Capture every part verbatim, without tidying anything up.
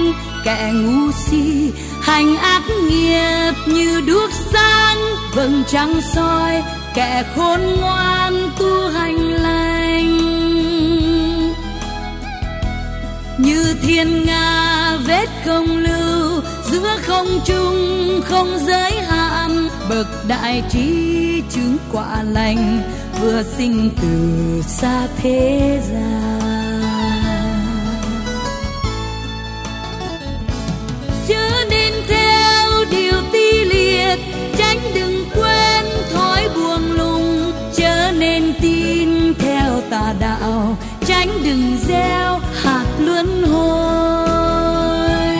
anh, kẻ ngu si hành ác nghiệp như đuốc sáng vầng trăng soi, kẻ khôn ngoan tu hành lành. Như thiên nga vết không lưu giữa không trung không giới hạn, bậc đại trí chứng quả lành vừa sinh từ xa thế gian. Chớ nên theo điều ti liệt, tránh đừng quên thói buông lung. Chớ nên tin theo tà đạo, tránh đừng gieo hạt luân hồi.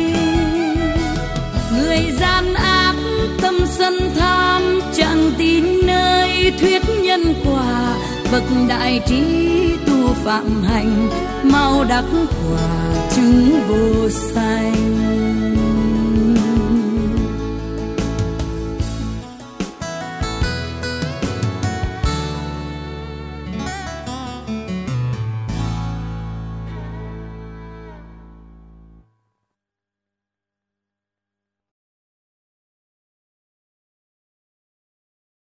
Người gian ác tâm sân tham, chẳng tin nơi thuyết nhân quả. Bậc đại trí tu phạm hành, mau đắc quả chứng vô sanh.